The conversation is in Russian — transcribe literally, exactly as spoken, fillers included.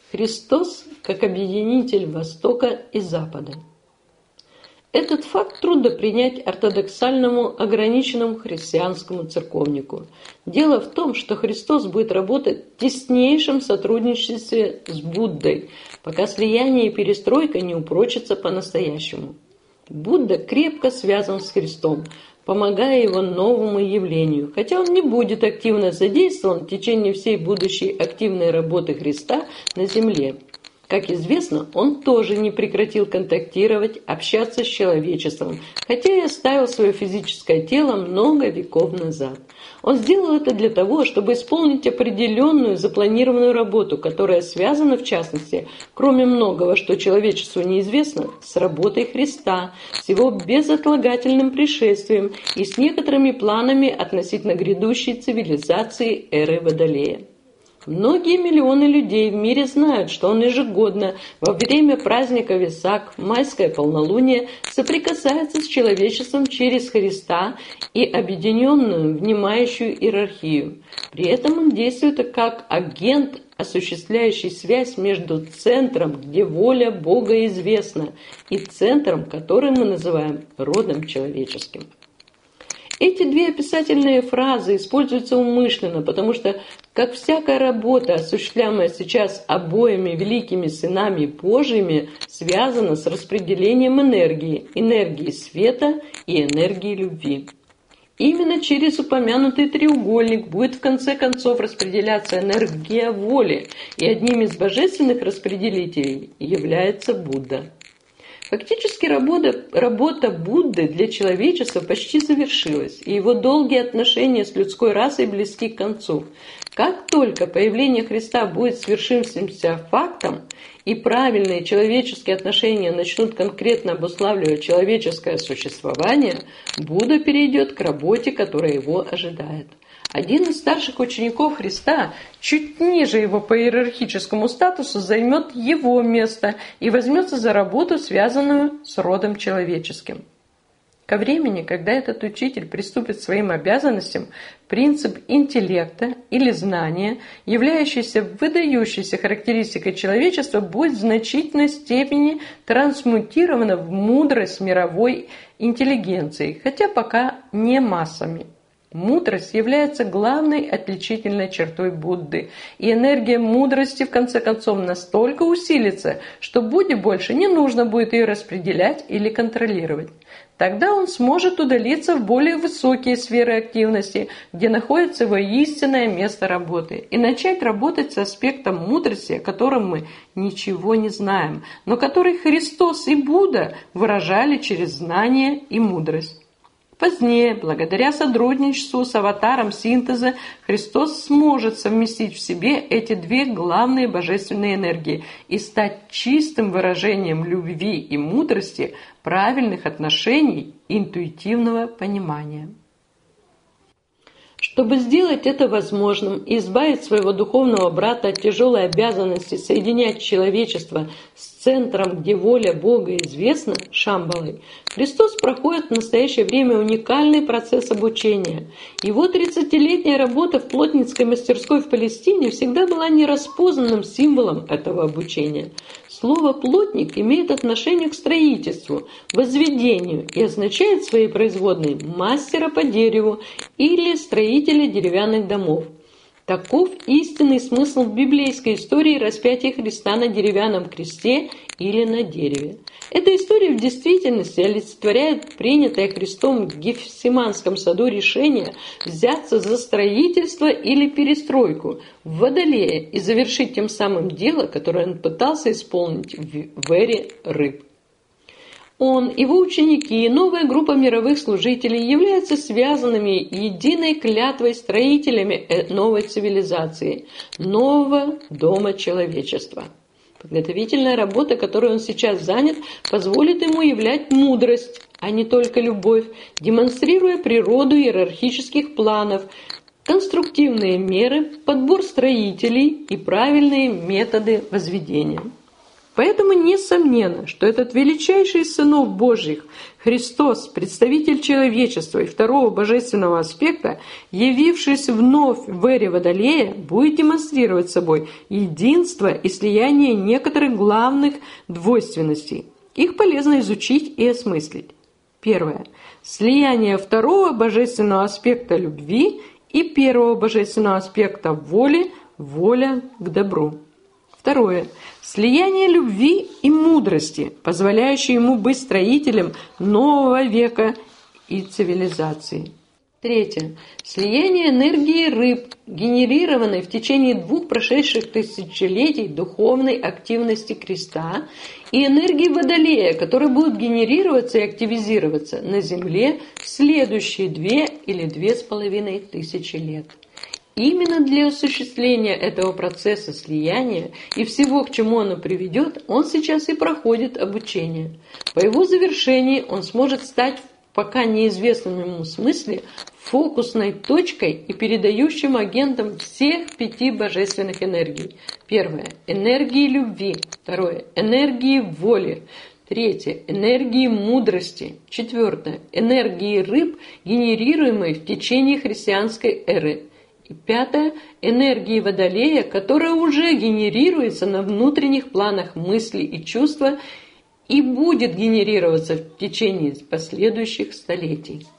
Христос как объединитель Востока и Запада. Этот факт трудно принять ортодоксальному ограниченному христианскому церковнику. Дело в том, что Христос будет работать в теснейшем сотрудничестве с Буддой, пока слияние и перестройка не упрочатся по-настоящему. Будда крепко связан с Христом, помогая его новому явлению, хотя он не будет активно задействован в течение всей будущей активной работы Христа на земле. Как известно, он тоже не прекратил контактировать, общаться с человечеством, хотя и оставил свое физическое тело много веков назад. Он сделал это для того, чтобы исполнить определенную запланированную работу, которая связана, в частности, кроме многого, что человечеству неизвестно, с работой Христа, с его безотлагательным пришествием и с некоторыми планами относительно грядущей цивилизации эры Водолея. Многие миллионы людей в мире знают, что он ежегодно во время праздника Весак, майское полнолуние, соприкасается с человечеством через Христа и объединенную, внимающую иерархию. При этом он действует как агент, осуществляющий связь между центром, где воля Бога известна, и центром, который мы называем родом человеческим. Эти две описательные фразы используются умышленно, потому что, как всякая работа, осуществляемая сейчас обоими великими сынами Божьими, связана с распределением энергии, энергии света и энергии любви. Именно через упомянутый треугольник будет в конце концов распределяться энергия воли, и одним из божественных распределителей является Будда. Фактически работа, работа Будды для человечества почти завершилась, и его долгие отношения с людской расой близки к концу. Как только появление Христа будет свершившимся фактом, и правильные человеческие отношения начнут конкретно обуславливать человеческое существование, Будда перейдет к работе, которая его ожидает. Один из старших учеников Христа, чуть ниже его по иерархическому статусу, займет его место и возьмется за работу, связанную с родом человеческим. Ко времени, когда этот учитель приступит к своим обязанностям, принцип интеллекта или знания, являющийся выдающейся характеристикой человечества, будет в значительной степени трансмутирован в мудрость мировой интеллигенции, хотя пока не массами. Мудрость является главной отличительной чертой Будды, и энергия мудрости в конце концов настолько усилится, что Будде больше не нужно будет ее распределять или контролировать. Тогда он сможет удалиться в более высокие сферы активности, где находится его истинное место работы, и начать работать с аспектом мудрости, о котором мы ничего не знаем, но который Христос и Будда выражали через знание и мудрость. Позднее, благодаря сотрудничеству с аватаром синтеза, Христос сможет совместить в себе эти две главные божественные энергии и стать чистым выражением любви и мудрости, правильных отношений и интуитивного понимания. Чтобы сделать это возможным и избавить своего духовного брата от тяжелой обязанности соединять человечество с центром, где воля Бога известна, Шамбалой, Христос проходит в настоящее время уникальный процесс обучения. Его тридцатилетняя работа в плотницкой мастерской в Палестине всегда была нераспознанным символом этого обучения. Слово «плотник» имеет отношение к строительству, возведению и означает в своей производной мастера по дереву или строителя деревянных домов. Таков истинный смысл библейской истории распятия Христа на деревянном кресте или на дереве. Эта история в действительности олицетворяет принятое Христом в Гефсиманском саду решение взяться за строительство или перестройку в Водолее и завершить тем самым дело, которое он пытался исполнить в эре рыб. Он, его ученики и новая группа мировых служителей являются связанными единой клятвой строителями новой цивилизации, нового дома человечества. Подготовительная работа, которой он сейчас занят, позволит ему являть мудрость, а не только любовь, демонстрируя природу иерархических планов, конструктивные меры, подбор строителей и правильные методы возведения. Поэтому несомненно, что этот величайший из сынов Божьих, Христос, представитель человечества и второго божественного аспекта, явившись вновь в эре Водолея, будет демонстрировать собой единство и слияние некоторых главных двойственностей. Их полезно изучить и осмыслить. Первое. Слияние второго божественного аспекта любви и первого божественного аспекта воли, воля к добру. Второе. Слияние любви и мудрости, позволяющее ему быть строителем нового века и цивилизации. Третье. Слияние энергии рыб, генерированной в течение двух прошедших тысячелетий духовной активности креста, и энергии Водолея, которые будут генерироваться и активизироваться на Земле в следующие две или две с половиной тысячи лет. Именно для осуществления этого процесса слияния и всего, к чему оно приведет, он сейчас и проходит обучение. По его завершении он сможет стать в пока неизвестном ему смысле фокусной точкой и передающим агентом всех пяти божественных энергий. Первое – энергии любви. Второе – энергии воли. Третье – энергии мудрости. Четвертое – энергии рыб, генерируемой в течение христианской эры. И пятое – энергии Водолея, которая уже генерируется на внутренних планах мысли и чувства и будет генерироваться в течение последующих столетий.